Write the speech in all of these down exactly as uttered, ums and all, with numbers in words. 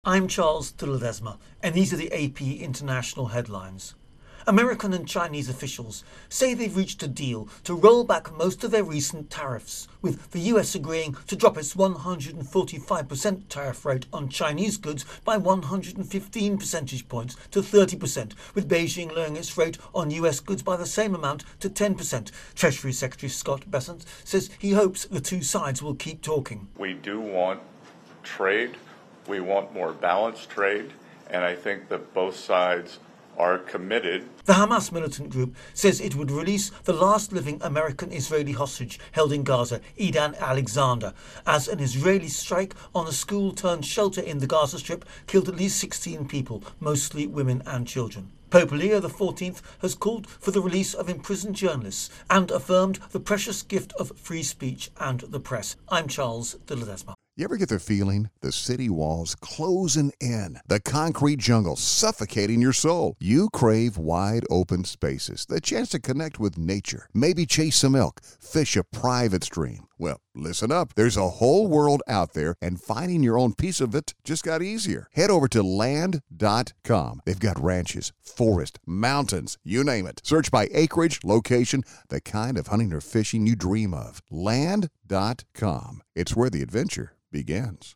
I'm Charles de Ledesma, and these are the A P International headlines. American and Chinese officials say they've reached a deal to roll back most of their recent tariffs, with the U S agreeing to drop its one hundred forty-five percent tariff rate on Chinese goods by one hundred fifteen percentage points to thirty percent, with Beijing lowering its rate on U S goods by the same amount to ten percent. Treasury Secretary Scott Bessent says he hopes the two sides will keep talking. We do want trade. We want more balanced trade, and I think that both sides are committed. The Hamas militant group says it would release the last living American-Israeli hostage held in Gaza, Idan Alexander, as an Israeli strike on a school-turned-shelter in the Gaza Strip killed at least sixteen people, mostly women and children. Pope Leo the fourteenth has called for the release of imprisoned journalists and affirmed the precious gift of free speech and the press. I'm Charles de Ledesma. You ever get the feeling the city walls closing in, the concrete jungle suffocating your soul? You crave wide open spaces, the chance to connect with nature, maybe chase some elk, fish a private stream. Well, listen up. There's a whole world out there, and finding your own piece of it just got easier. Head over to land dot com. They've got ranches, forest, mountains, you name it. Search by acreage, location, the kind of hunting or fishing you dream of. land dot com. It's where the adventure begins.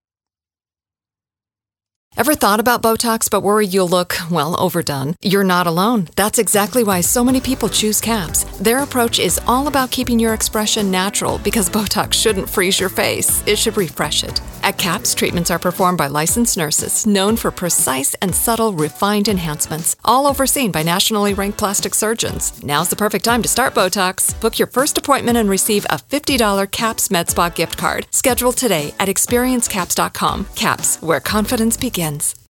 Ever thought about Botox but worried you'll look, well, overdone? You're not alone. That's exactly why so many people choose CAPS. Their approach is all about keeping your expression natural because Botox shouldn't freeze your face. It should refresh it. At CAPS, treatments are performed by licensed nurses known for precise and subtle refined enhancements, all overseen by nationally ranked plastic surgeons. Now's the perfect time to start Botox. Book your first appointment and receive a fifty dollars CAPS MedSpa gift card. Schedule today at experience caps dot com. CAPS, where confidence begins.